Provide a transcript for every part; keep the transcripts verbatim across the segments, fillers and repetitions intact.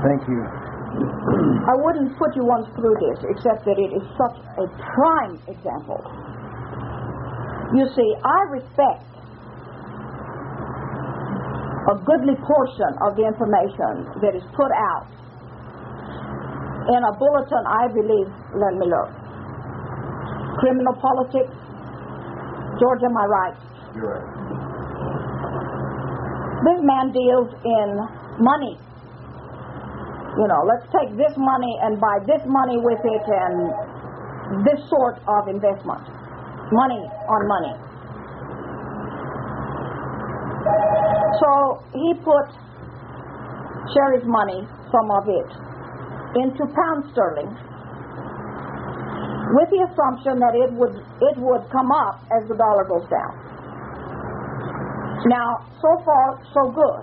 Thank you. I wouldn't put you once through this, except that it is such a prime example. You see, I respect a goodly portion of the information that is put out in a bulletin, I believe, let me look. Criminal politics. George, am I right? You're right. This man deals in money. You know, let's take this money and buy this money with it and this sort of investment. Money on money. So he put Sherry's money, some of it, into pound sterling with the assumption that it would it would come up as the dollar goes down. Now, so far, so good.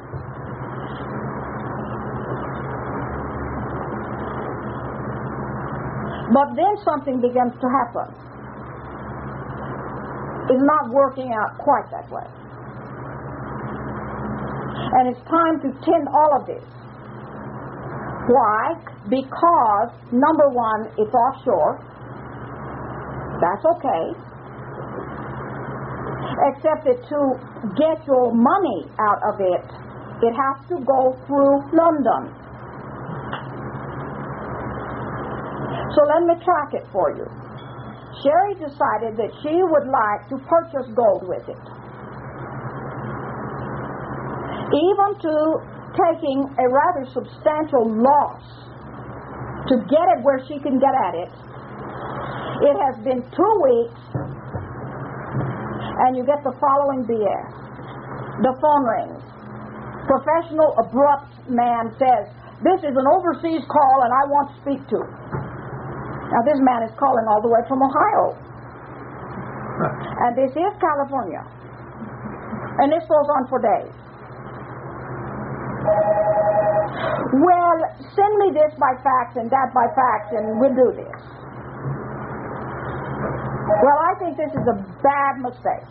But then something begins to happen. It's not working out quite that way. And it's time to tend all of this. Why? Because, number one, it's offshore. That's okay. Except that to get your money out of it, it has to go through London. So let me track it for you. Sherry decided that she would like to purchase gold with it. Even to taking a rather substantial loss to get it where she can get at it. It has been two weeks and you get the following B S. The phone rings. Professional, abrupt man says, "This is an overseas call and I want to speak to." Now this man is calling all the way from Ohio. And this is California. And this goes on for days. Well, send me this by fax and that by fax and we'll do this. Well, I think this is a bad mistake.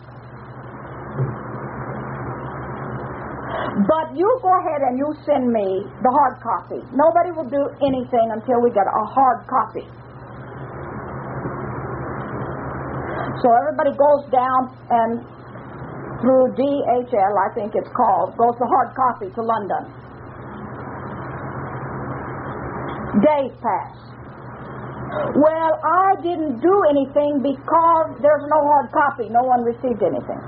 But you go ahead and you send me the hard copy. Nobody will do anything until we get a hard copy. So everybody goes down and through D H L, I think it's called, goes the hard copy to London. Days pass. Well, I didn't do anything because there's no hard copy. No one received anything.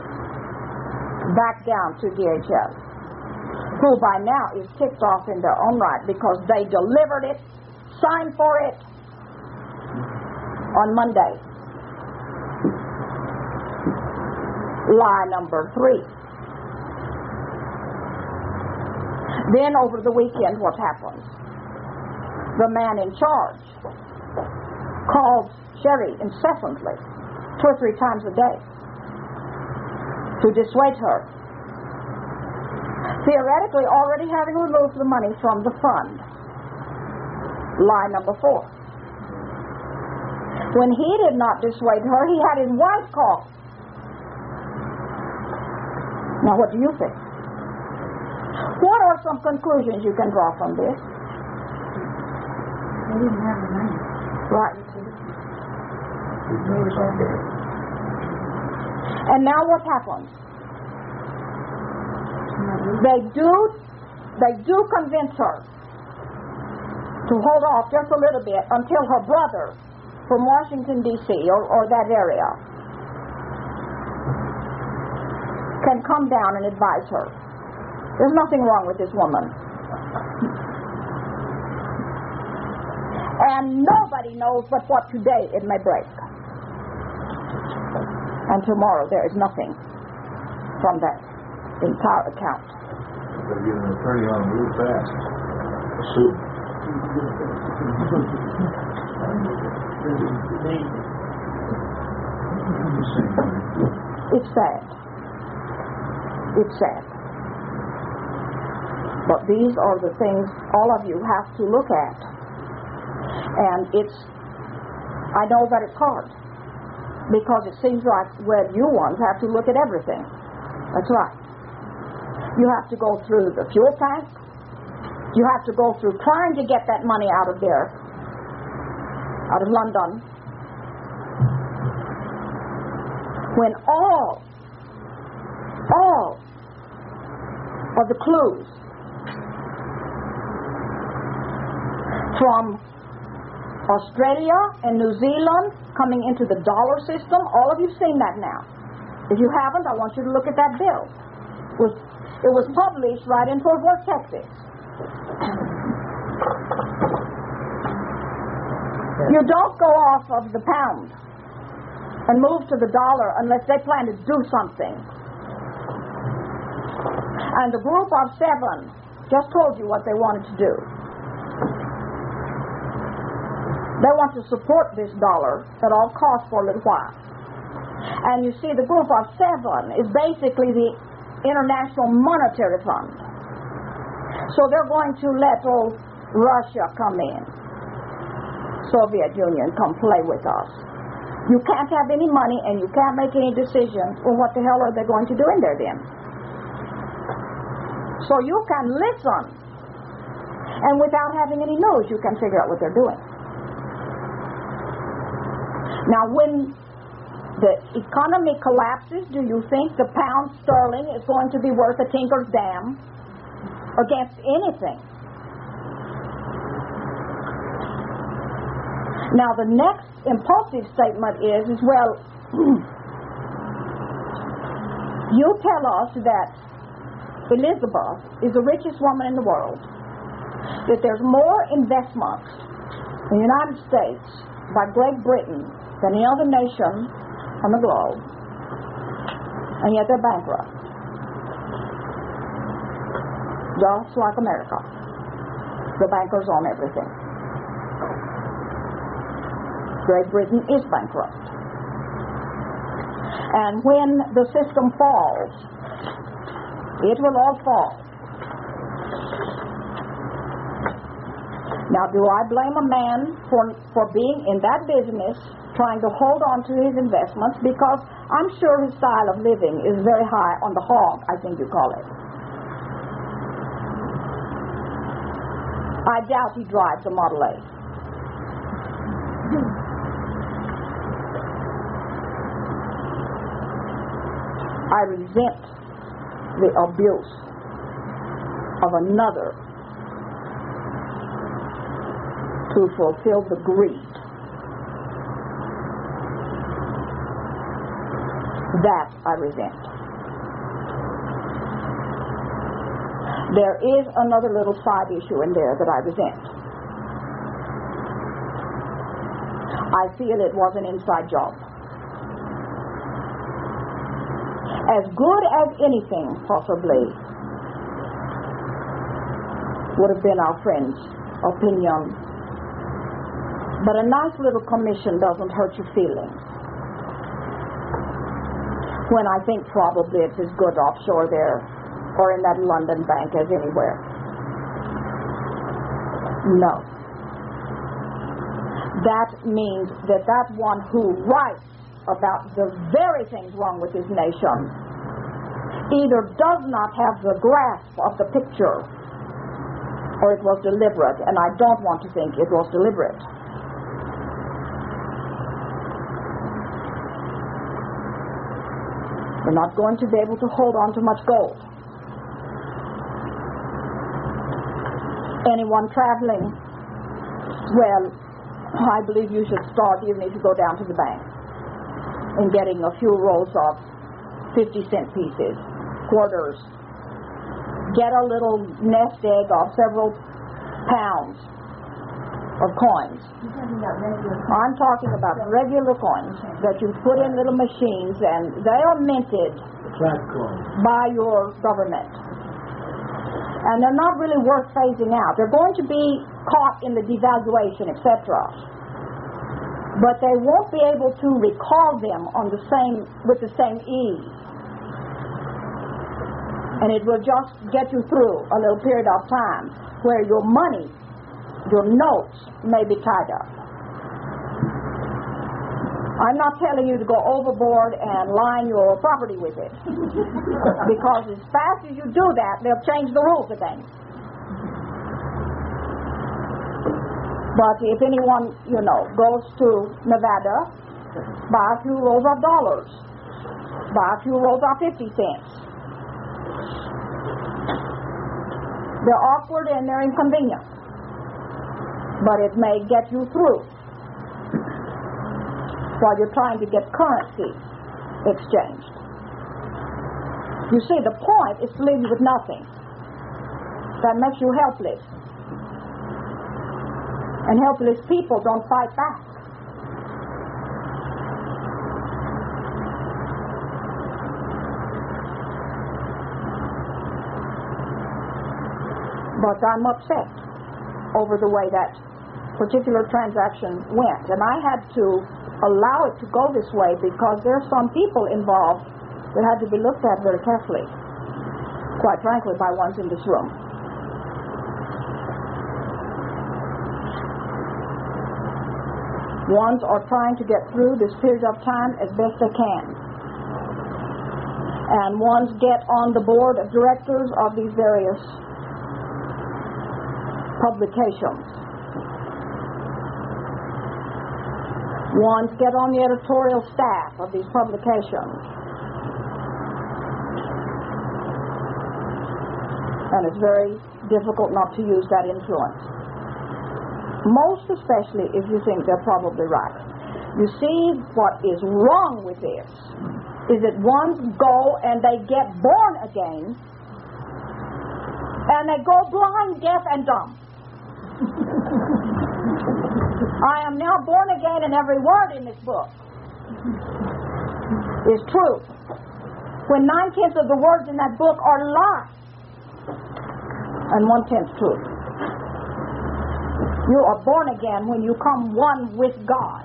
Back down to D H L, who by now is ticked off in their own right because they delivered it, signed for it on Monday. Lie number three. Then over the weekend, what happens? The man in charge calls Sherry incessantly, two or three times a day, to dissuade her. Theoretically, already having removed the money from the fund. Lie number four. When he did not dissuade her, he had his wife call. Now, what do you think? What are some conclusions you can draw from this? They didn't have the money. Right. They were there. And now what happens? They do, they do convince her to hold off just a little bit until her brother from Washington, D C or, or that area can come down and advise her. There's nothing wrong with this woman. And nobody knows but what today it may break. And tomorrow there is nothing from that entire account. You've got to get an attorney on real fast. Shoot. It's sad. It's sad. But these are the things all of you have to look at. And it's, I know that it's hard. Because it seems like, well, you ones have to look at everything. That's right. You have to go through the fuel tank. You have to go through trying to get that money out of there, out of London, when all, all of the clues from Australia and New Zealand coming into the dollar system, all of you've seen that now. If you haven't, I want you to look at that bill. It was, it was published right in Fort Worth, Texas. You don't go off of the pound and move to the dollar unless they plan to do something. And the group of seven just told you what they wanted to do. They want to support this dollar at all costs for a little while. And you see, the group of seven is basically the International Monetary Fund. So they're going to let old Russia come in. Soviet Union come play with us. You can't have any money and you can't make any decisions. Well, what the hell are they going to do in there then? So you can listen, and without having any news, you can figure out what they're doing. Now, when the economy collapses, do you think the pound sterling is going to be worth a tinker's dam against anything? Now, the next impulsive statement is, is well, you tell us that Elizabeth is the richest woman in the world, that there's more investments in the United States by Great Britain than any other nation on the globe, and yet they're bankrupt. Just like America. The bankers own everything. Great Britain is bankrupt. And when the system falls, it will all fall. Now, do I blame a man for, for being in that business, trying to hold on to his investments, because I'm sure his style of living is very high on the hog, I think you call it. I doubt he drives a Model A. I resent the abuse of another to fulfill the greed that I resent. There is another little side issue in there that I resent. I feel it was an inside job. As good as anything, possibly, would have been our friend's opinion. But a nice little commission doesn't hurt your feelings. When I think probably it's as good offshore there or in that London bank as anywhere. No. That means that that one who writes about the very things wrong with his nation either does not have the grasp of the picture or it was deliberate, and I don't want to think it was deliberate. We're not going to be able to hold on to much gold. Anyone traveling, well, I believe you should start, even if you go down to the bank, in getting a few rolls of fifty cent pieces, quarters. Get a little nest egg of several pounds of coins. You're talking about regular coins. I'm talking about regular coins that you put in little machines, and they are minted Track coins. by your government. And they're not really worth phasing out. They're going to be caught in the devaluation, et cetera. But they won't be able to recall them on the same with the same ease. And it will just get you through a little period of time where your money, your notes, may be tied up. I'm not telling you to go overboard and line your property with it. Because as fast as you do that, they'll change the rules again. But if anyone, you know, goes to Nevada, buy a few rolls of dollars, buy a few rolls of fifty cents. They're awkward and they're inconvenient, but it may get you through while you're trying to get currency exchanged. You see, the point is to leave you with nothing. That makes you helpless. And helpless people don't fight back. But I'm upset over the way that particular transaction went. And I had to allow it to go this way because there are some people involved that had to be looked at very carefully, quite frankly, by ones in this room. Ones are trying to get through this period of time as best they can. And ones get on the board of directors of these various publications. Ones get on the editorial staff of these publications. And it's very difficult not to use that influence. Most especially if you think they're probably right. You see, what is wrong with this is that ones go and they get born again and they go blind, deaf, and dumb. I am now born again and every word in this book is true. When nine-tenths of the words in that book are lies and one-tenth truth. You are born again when you come one with God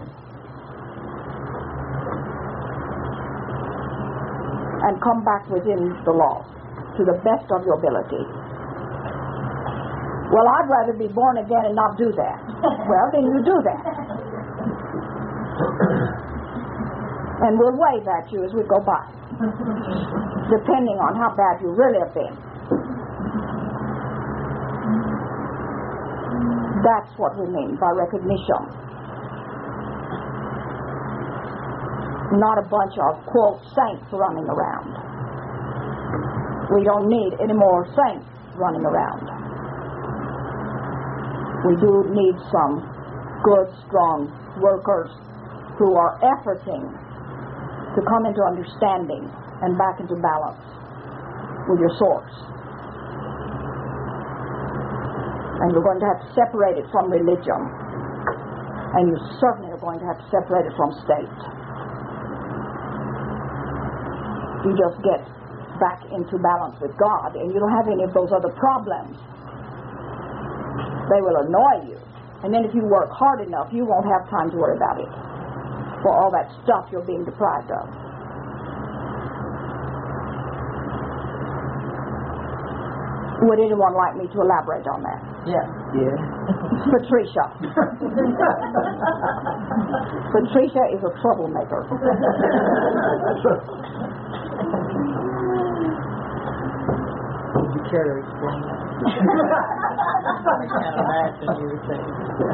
and come back within the law to the best of your ability. Well, I'd rather be born again and not do that. Well, then you do that. And we'll wave at you as we go by, depending on how bad you really have been. That's what we mean by recognition. Not a bunch of, quote, saints running around. We don't need any more saints running around. We do need some good, strong workers who are efforting to come into understanding and back into balance with your source. And you're going to have to separate it from religion. And you certainly are going to have to separate it from state. You just get back into balance with God, and you don't have any of those other problems. They will annoy you. And then if you work hard enough, you won't have time to worry about it. For all that stuff you're being deprived of. Would anyone like me to elaborate on that? Yeah. Yeah. Patricia. Patricia is a troublemaker. Would you care to explain that? I can't imagine you were saying.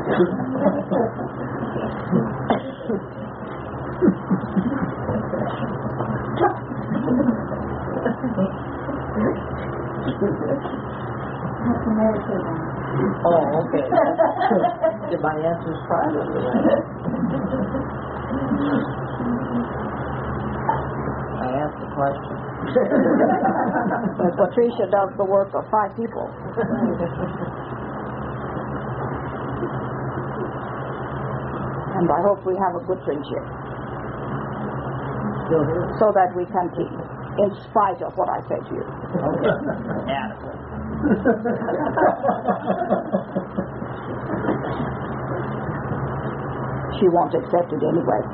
Oh, okay. Get my answers privately. I asked the question. But Patricia does the work of five people. And I hope we have a good friendship. Still here? So that we can keep, in spite of what I say to you. Okay. Adequate. She won't accept it anyway.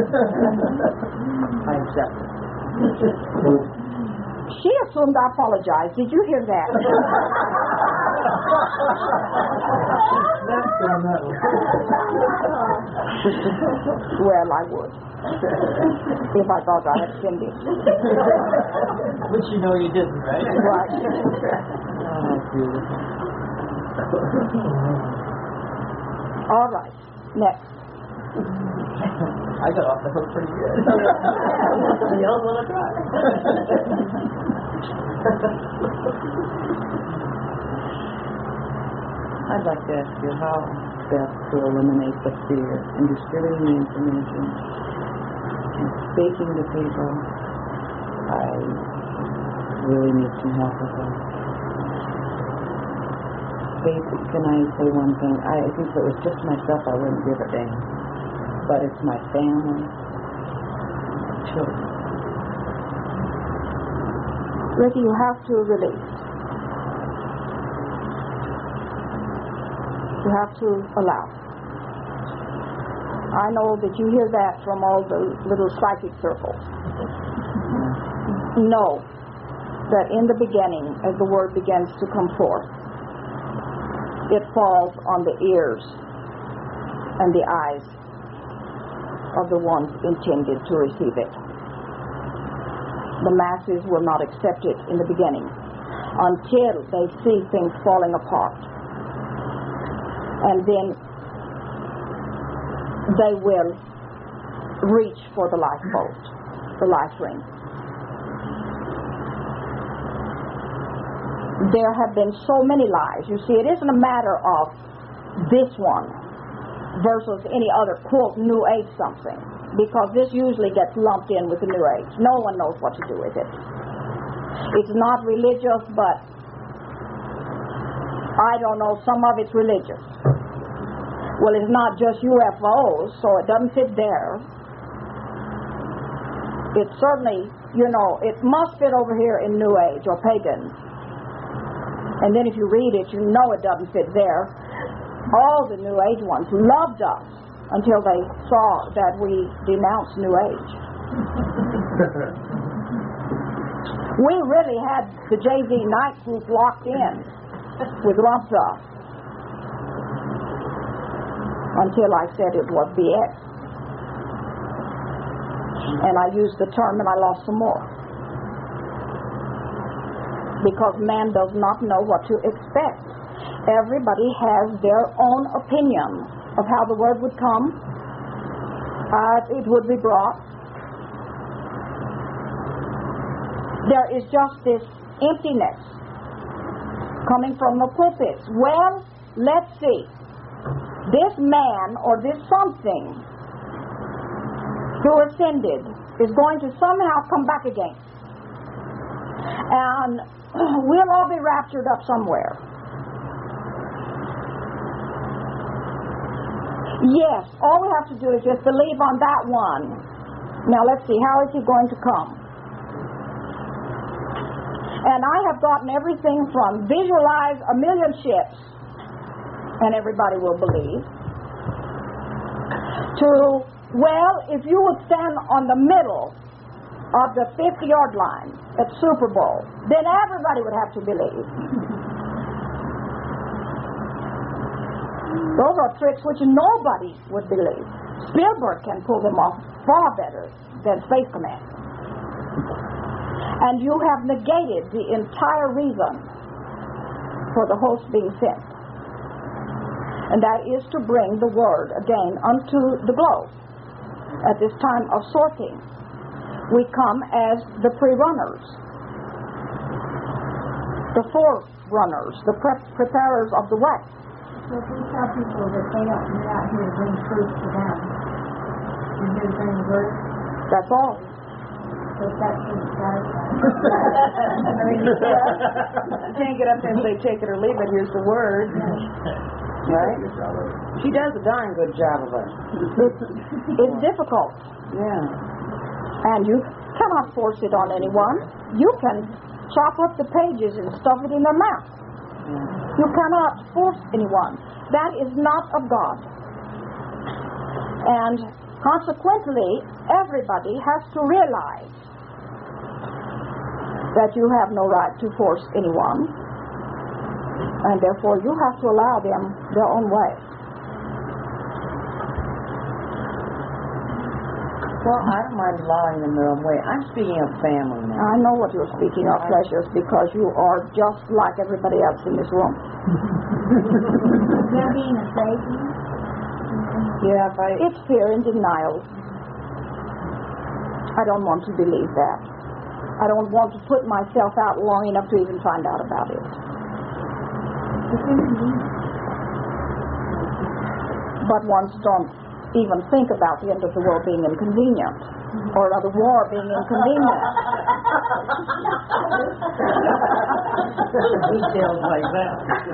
I accept it. She assumed I apologized. Did you hear that? Snapped on that one. Well, I would. If I thought I had sinned it. Which you know you didn't, right? Right. Oh, beautiful. All right. Next. I got off the hook pretty good. The old one I tried. I'd like to ask you how best to eliminate the fear in distributing the information and speaking to people. I really need some help with that. Basic, can I say one thing? I think if it was just myself, I wouldn't give a damn. But it's my family, children. Ricky, you have to release. You have to allow. I know that you hear that from all the little psychic circles. Know that in the beginning, as the word begins to come forth, it falls on the ears and the eyes of the ones intended to receive it. The masses will not accept it in the beginning until they see things falling apart. And then they will reach for the lifeboat, the life ring. There have been so many lies. You see, it isn't a matter of this one versus any other, quote, New Age something, because this usually gets lumped in with the New Age. No one knows what to do with it. It's not religious, but I don't know, some of it's religious. Well, it's not just U F Os, so it doesn't fit there. It certainly, you know, it must fit over here in New Age or pagan. And then if you read it, you know it doesn't fit there. All the New Age ones loved us until they saw that we denounced New Age. We really had the J V Night group locked in with Ramtha until I said it was B S. And I used the term and I lost some more. Because man does not know what to expect. Everybody has their own opinion of how the word would come, as it would be brought. There is just this emptiness coming from the pulpits. Well, let's see. This man or this something who ascended is going to somehow come back again. And we'll all be raptured up somewhere. Yes, all we have to do is just believe on that one. Now let's see, how is he going to come? And I have gotten everything from visualize a million ships, and everybody will believe, to, well, if you would stand on the middle of the fifty-yard line at Super Bowl, then everybody would have to believe. Those are tricks which nobody would believe. Spielberg can pull them off far better than Space Command. And you have negated the entire reason for the host being sent. And that is to bring the word again unto the globe. At this time of sorting, we come as the pre-runners, the forerunners, the pre- preparers of the way. So if we tell people that they don't, we're out here to bring truth to them, we're here to bring the word, That's all. so that shouldn't satisfy. I mean, you can't, you can't get up there and say, take it or leave it, here's the word. Right? She does a darn good job of it. It's, it's difficult. Yeah. And you cannot force it on anyone. You can chop up the pages and stuff it in their mouth. Yeah. You cannot force anyone. That is not of God. And consequently, everybody has to realize that you have no right to force anyone, and therefore you have to allow them their own way. Well, I don't mind allowing them their own way. I'm speaking of family now. I know what you're speaking of, Precious, because you are just like everybody else in this room. They're being afraid of you? Yeah, if I, It's fear and denial. I don't want to believe that. I don't want to put myself out long enough to even find out about it. But ones don't even think about the end of the world being inconvenient, or another war being inconvenient. Details like that.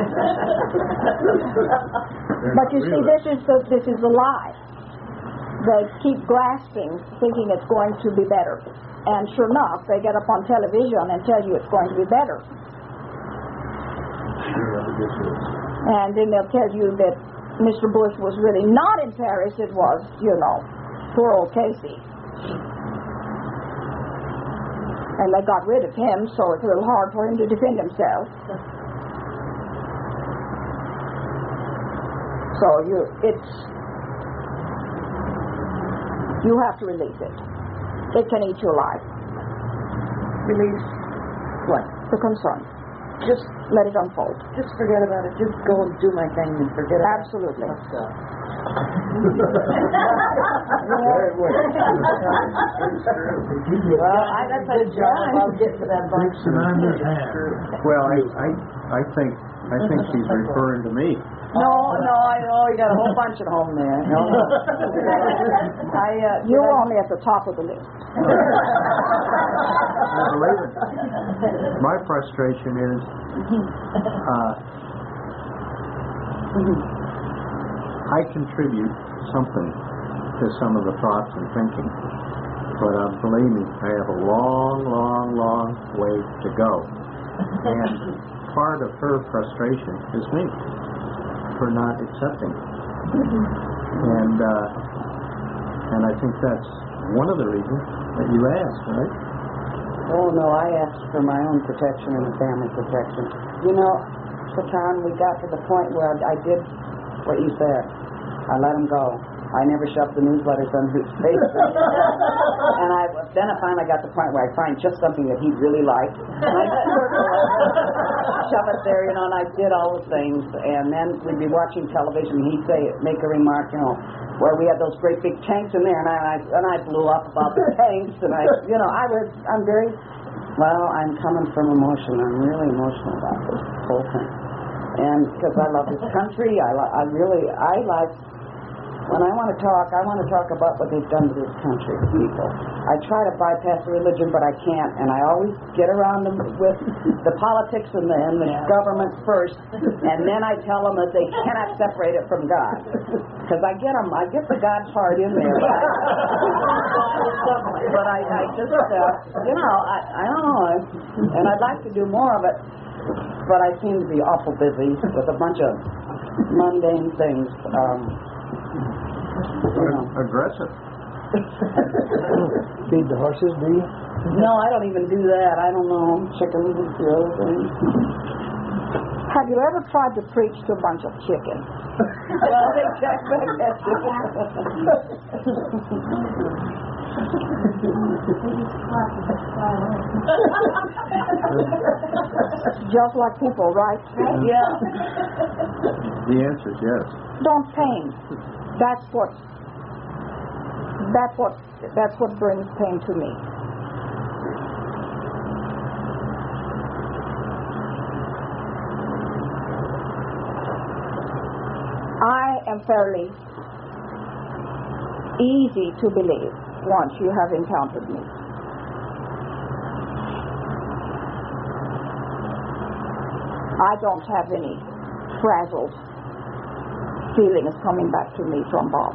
But you see, this is the this is the lie. They keep grasping, thinking it's going to be better, and sure enough, they get up on television and tell you it's going to be better, and then they'll tell you that Mister Bush was really not in Paris. It was, you know, poor old Casey. And they got rid of him, so it's a little hard for him to defend himself. So you, it's, you have to release it. It can eat you alive. release what? The concern. Just Let it unfold. just forget about it. Just go and do my thing and forget about Absolutely. it. Absolutely. Well, I, that's a Good job. I'll get to that bunch. Well, I, I, I think, I think she's referring to me. No, no, I know you got a whole bunch at home there. No, no. I, uh, You're only at the top of the list. I believe it. My frustration is, uh, I contribute something to some of the thoughts and thinking, but uh, believe me, I have a long, long, long way to go. And part of her frustration is me for not accepting it. And uh, and I think that's one of the reasons that you asked, right? Oh, no, I asked for my own protection and family protection. You know, Satan, we got to the point where I, I did what you said. I let him go. I never shoved the newsletters on his face. And I then I finally got to the point where I find just something that he really liked. And I shove it there, you know, and I did all the things. And then we'd be watching television, and he'd say, make a remark, you know, where we had those great big tanks in there, and I, and I blew up about the tanks, and I, you know, I was, I'm very, well, I'm coming from emotion. I'm really emotional about this whole thing. And because I love this country, I, I really, I like, when I want to talk, I want to talk about what they've done to this country, people. I try to bypass the religion, but I can't, and I always get around them with the politics and the, and the government first, and then I tell them that they cannot separate it from God. Because I get them, I get the God part in there, but I, but I, I just, uh, you know, I, I don't know, I, and I'd like to do more of it, but I seem to be awful busy with a bunch of mundane things. Um, You know. Aggressive. Feed the horses, do you? No, I don't even do that. I don't know. Chickens and the other things. Have you ever tried to preach to a bunch of chickens? Well, they check back at Just like people, right? Yeah. The answer is yes. Don't pain. That's what. That's what. That's what brings pain to me. I am fairly easy to believe once you have encountered me. I don't have any frazzled feelings coming back to me from Bob.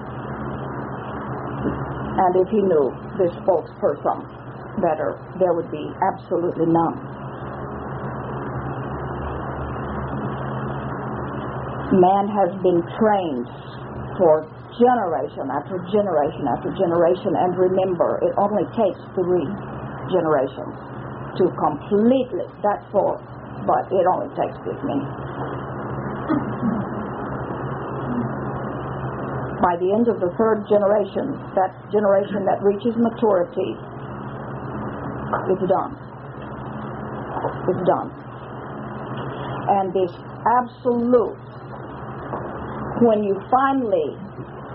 And if he knew this spokesperson better, there would be absolutely none. Man has been trained for generation after generation after generation, and remember, it only takes three generations to completely, that's four, but it only takes this many. By the end of the third generation, that generation that reaches maturity, it's done. It's done. And this absolute, when you finally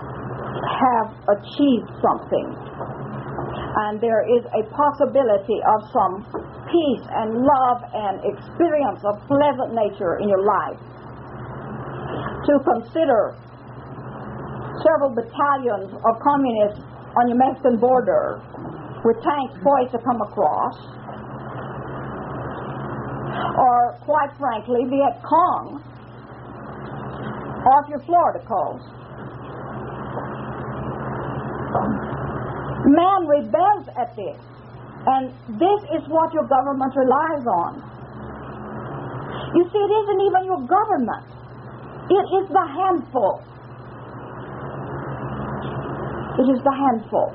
have achieved something, and there is a possibility of some peace and love and experience of pleasant nature in your life, to consider several battalions of communists on your Mexican border with tanks poised to come across, or quite frankly Viet Cong off your Florida coast. Man rebels at this, and this is what your government relies on. You see, it isn't even your government. It is the handful. It is the handful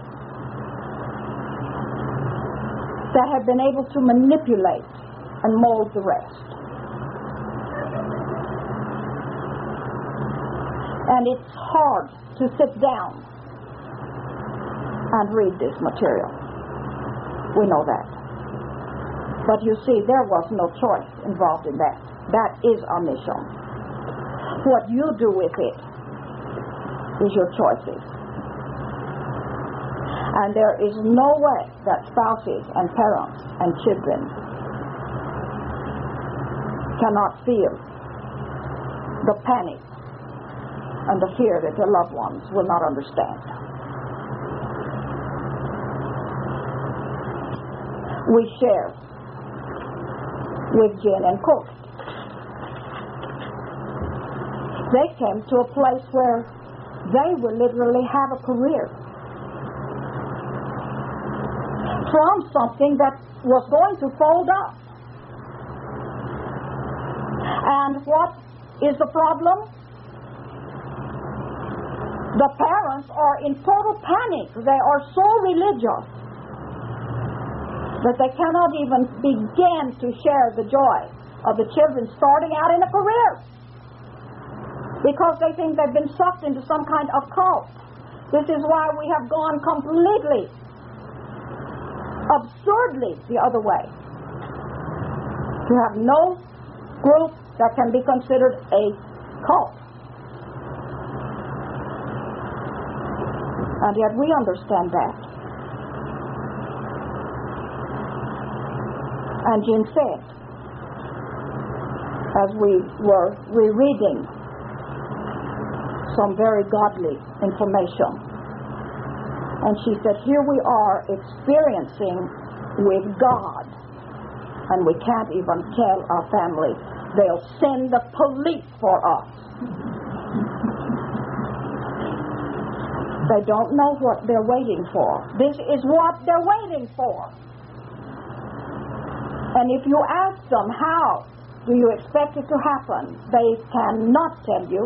that have been able to manipulate and mold the rest. And it's hard to sit down and read this material. We know that. But you see, there was no choice involved in that. That is our mission. What you do with it is your choices. And there is no way that spouses and parents and children cannot feel the panic and the fear that their loved ones will not understand. We share with Jen and Cook. They came to a place where they will literally have a career from something that was going to fold up. And what is the problem? The parents are in total panic. They are so religious that they cannot even begin to share the joy of the children starting out in a career, because they think they've been sucked into some kind of cult. This is why we have gone completely, absurdly the other way. You have no group that can be considered a cult. And yet we understand that. And Jean said, as we were rereading some very godly information, and she said, here we are experiencing with God, and we can't even tell our family. They'll send the police for us. They don't know what they're waiting for. This is what they're waiting for. And if you ask them, how do you expect it to happen? They cannot tell you.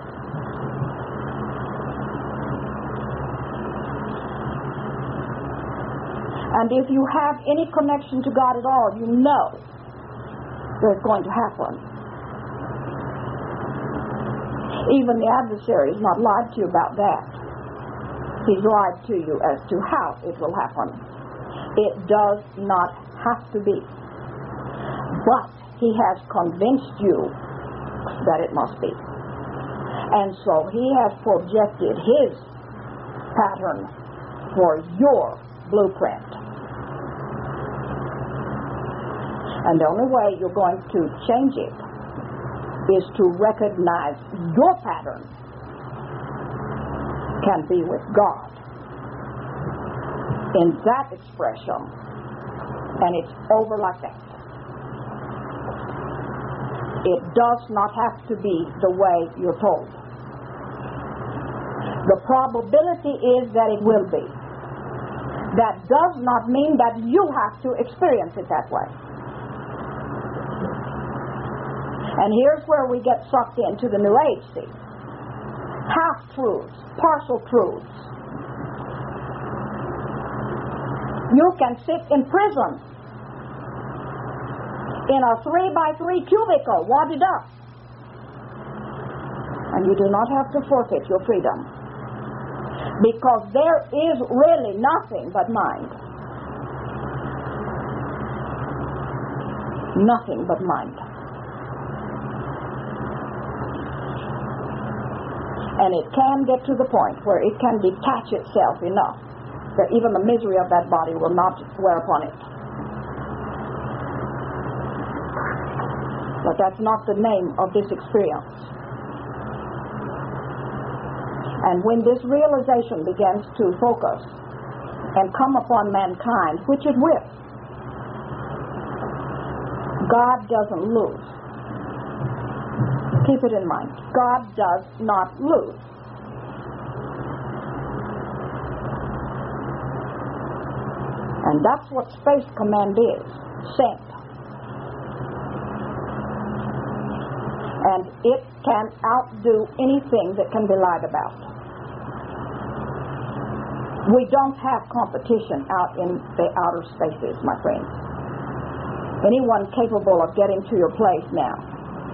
And if you have any connection to God at all, you know that it's going to happen. Even the adversary has not lied to you about that. He's lied to you as to how it will happen. It does not have to be. But he has convinced you that it must be. And so he has projected his pattern for your blueprint. And the only way you're going to change it is to recognize your pattern can be with God in that expression, and it's over like that. It does not have to be the way you're told. The probability is that it will be. That does not mean that you have to experience it that way. And here's where we get sucked into the New Age, see. Half-truths, partial truths. You can sit in prison in a three by three cubicle, wadded up, and you do not have to forfeit your freedom, because there is really nothing but mind. Nothing but mind. And it can get to the point where it can detach itself enough that even the misery of that body will not wear upon it. But that's not the name of this experience. And when this realization begins to focus and come upon mankind, which it will, God doesn't lose. Keep it in mind. God does not lose. And that's what Space Command is, sent. And it can outdo anything that can be lied about. We don't have competition out in the outer spaces, my friends. Anyone capable of getting to your place now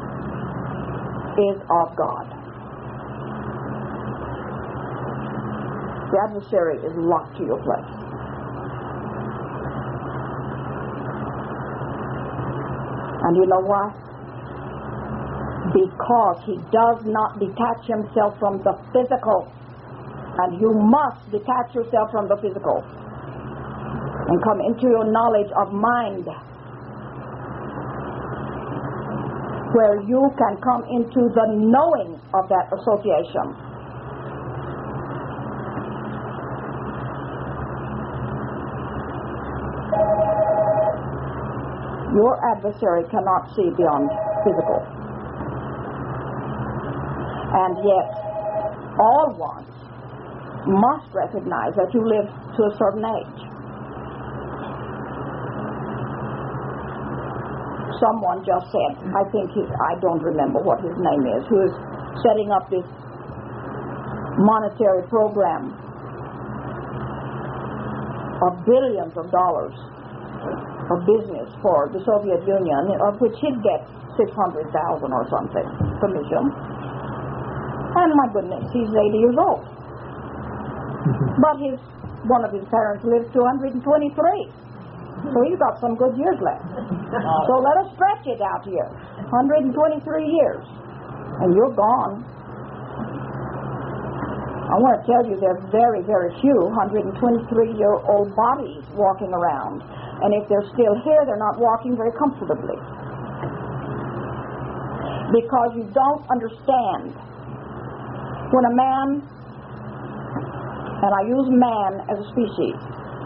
is of God. The adversary is locked to your place. And you know why? Because he does not detach himself from the physical. And you must detach yourself from the physical and come into your knowledge of mind, where you can come into the knowing of that association. Your adversary cannot see beyond physical. And yet, all ones must recognize that you live to a certain age. Someone just said, I think he, I don't remember what his name is, who is setting up this monetary program of billions of dollars of business for the Soviet Union, of which he'd get six hundred thousand or something commission. And my goodness, he's eighty years old. But his one of his parents lives to one hundred twenty-three. So he's got some good years left. So let us stretch it out here. one hundred twenty-three years. And you're gone. I want to tell you there are very, very few one hundred twenty-three-year-old bodies walking around. And if they're still here, they're not walking very comfortably. Because you don't understand. When a man, and I use man as a species,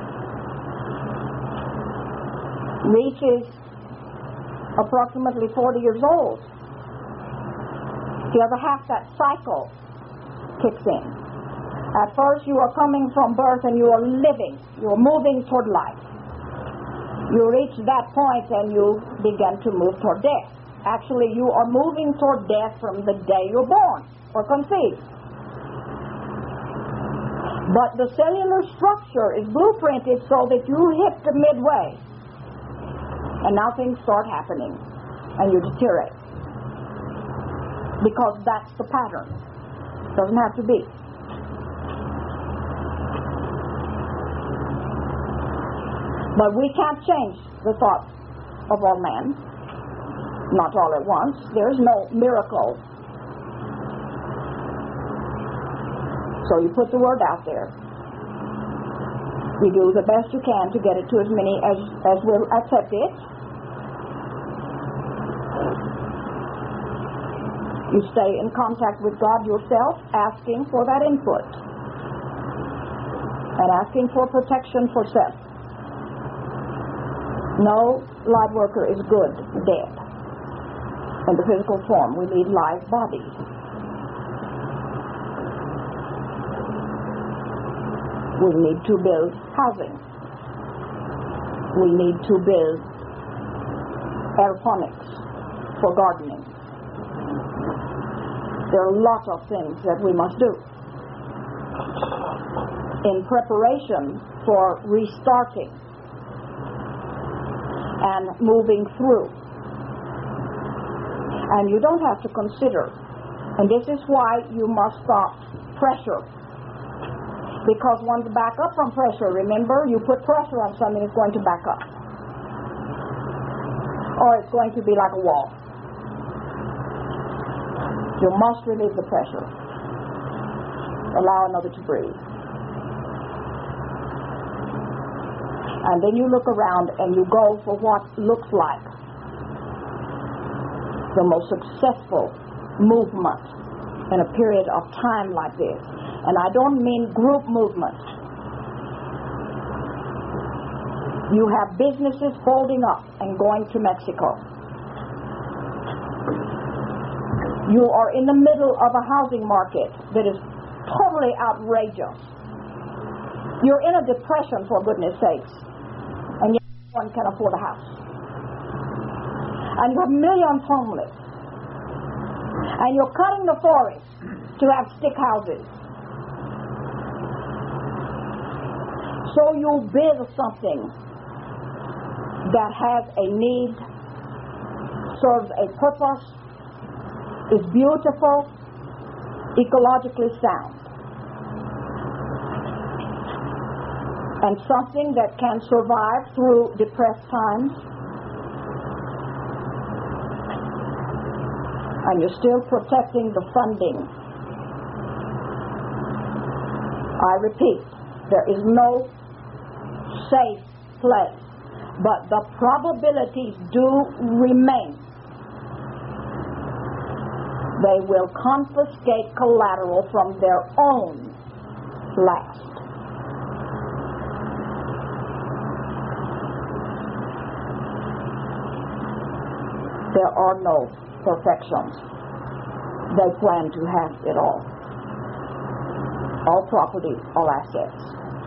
reaches approximately forty years old, the other half that cycle kicks in. At first you are coming from birth and you are living, you are moving toward life. You reach that point and you begin to move toward death. Actually, you are moving toward death from the day you're born or conceived. But the cellular structure is blueprinted so that you hit the midway. And now things start happening, and you deteriorate. Because that's the pattern. Doesn't have to be. But we can't change the thought of all men. Not all at once. There's no miracle. So you put the word out there. You do the best you can to get it to as many as, as will accept it. You stay in contact with God yourself, asking for that input. And asking for protection for self. No light worker is good, dead. In the physical form, we need live bodies. We need to build housing. We need to build aeroponics for gardening. There are a lot of things that we must do in preparation for restarting and moving through. And you don't have to consider, and this is why you must stop pressure. Because once back up from pressure, remember, you put pressure on something, it's going to back up. Or it's going to be like a wall. You must relieve the pressure. Allow another to breathe. And then you look around and you go for what looks like the most successful movement in a period of time like this. And I don't mean group movement. You have businesses folding up and going to Mexico. You are in the middle of a housing market that is totally outrageous. You're in a depression, for goodness sakes, and yet no one can afford a house. And you have millions homeless. And you're cutting the forest to have stick houses. So you build something that has a need, serves a purpose, is beautiful, ecologically sound, and something that can survive through depressed times, and you're still protecting the funding. I repeat, there is no safe place, but the probabilities do remain. They will confiscate collateral from their own last. There are no perfections. They plan to have it all. All property, all assets.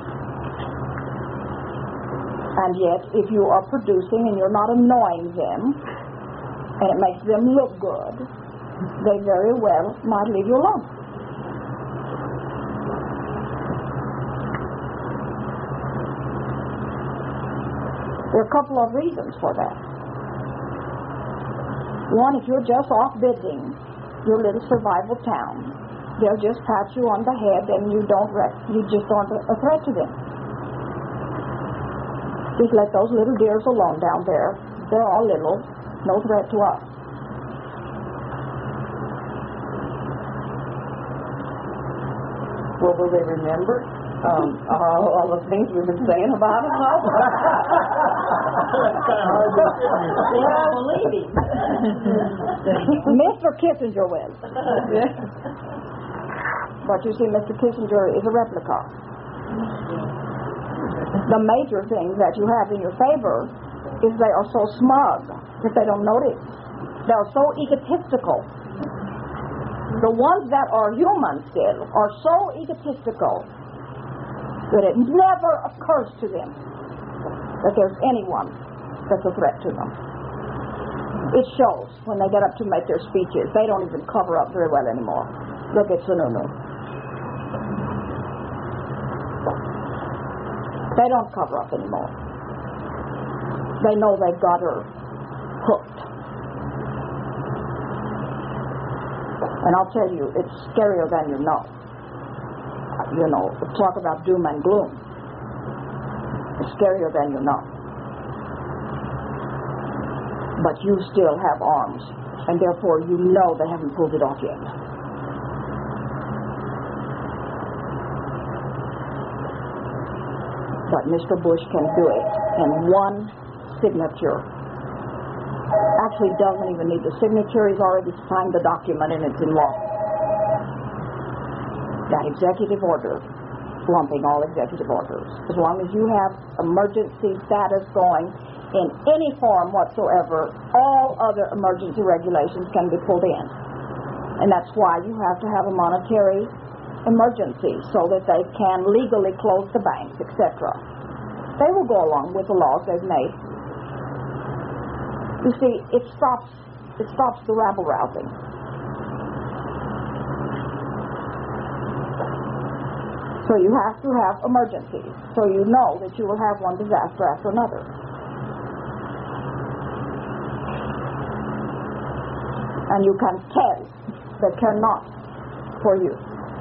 And yet, if you are producing and you're not annoying them, and it makes them look good, they very well might leave you alone. There are a couple of reasons for that. One, if you're just off bidding your little survival town, they'll just pat you on the head and you don't rec- you just aren't a threat to them. Just let those little deers alone down there. They're all little, no threat to us. Well, will they remember um, all, all the things we've been saying about them? Well, believe me. Mister Kissinger will. But you see, Mister Kissinger is a replica. The major thing that you have in your favor is they are so smug that they don't notice. They are so egotistical. The ones that are human still are so egotistical that it never occurs to them that there's anyone that's a threat to them. It shows when they get up to make their speeches. They don't even cover up very well anymore. Look at Sununu. They don't cover up anymore. They know they've got her hooked. And I'll tell you, it's scarier than you know. You know, talk about doom and gloom. It's scarier than you know. But you still have arms, and therefore you know they haven't pulled it off yet. But Mister Bush can do it in one signature. Actually doesn't even need the signature. He's already signed the document and it's in law. That executive order, lumping all executive orders. As long as you have emergency status going in any form whatsoever, all other emergency regulations can be pulled in. And that's why you have to have a monetary emergency so that they can legally close the banks, et cetera. They will go along with the laws they've made. You see, it stops it stops the rabble-rousing. So you have to have emergencies, so you know that you will have one disaster after another. And you can tell they care not for you.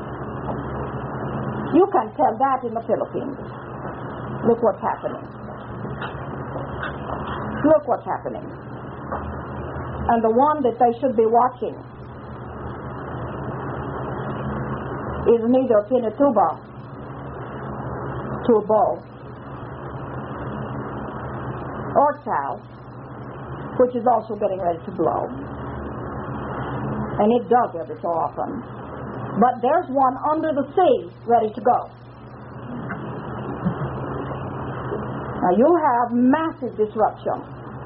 You can tell that in the Philippines. Look what's happening. Look what's happening. And the one that they should be watching is neither Pinatuba to a bow or south, which is also getting ready to blow. And it does every so often. But there's one under the sea ready to go. Now you have massive disruption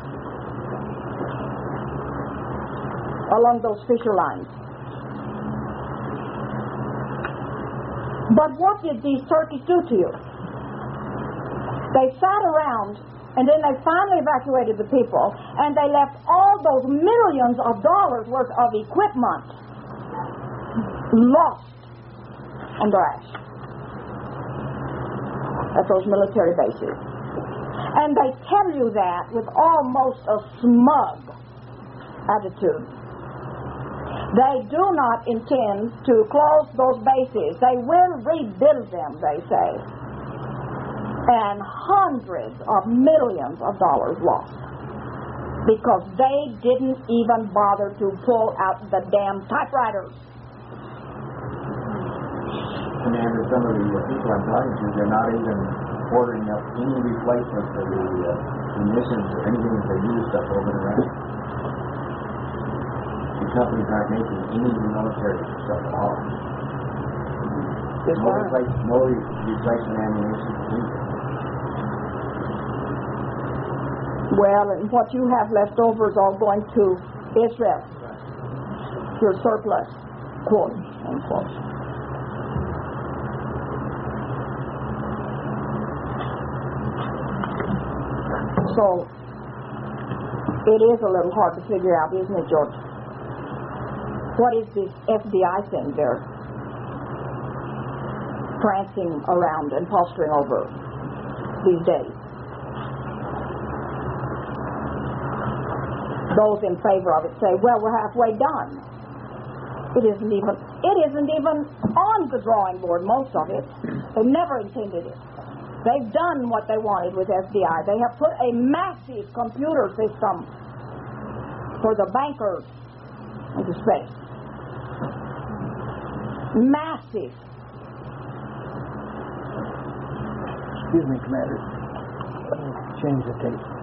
along those fisher lines. But what did these turkeys do to you? They sat around, and then they finally evacuated the people, and they left all those millions of dollars worth of equipment lost on the ash at those military bases. And they tell you that with almost a smug attitude. They do not intend to close those bases. They will rebuild them, they say. And hundreds of millions of dollars lost because they didn't even bother to pull out the damn typewriters. Commander, some of the uh, people I'm talking to, they're not even ordering up any replacement for the uh, munitions or anything that they used up over the range. The companies aren't making any military stuff at all. Yes, No, sir. replace, no re- replacement ammunition either. Well, and what you have left over is all going to Israel. Your surplus, quote, unquote. So, it is a little hard to figure out, isn't it, George? What is this F D I thing they're prancing around and posturing over these days? Those in favor of it say, well, we're halfway done. It isn't even, it isn't even on the drawing board, most of it. They never intended it. They've done what they wanted with F D I. They have put a massive computer system for the bankers into space. Massive. Excuse me, Commander. Change the tape.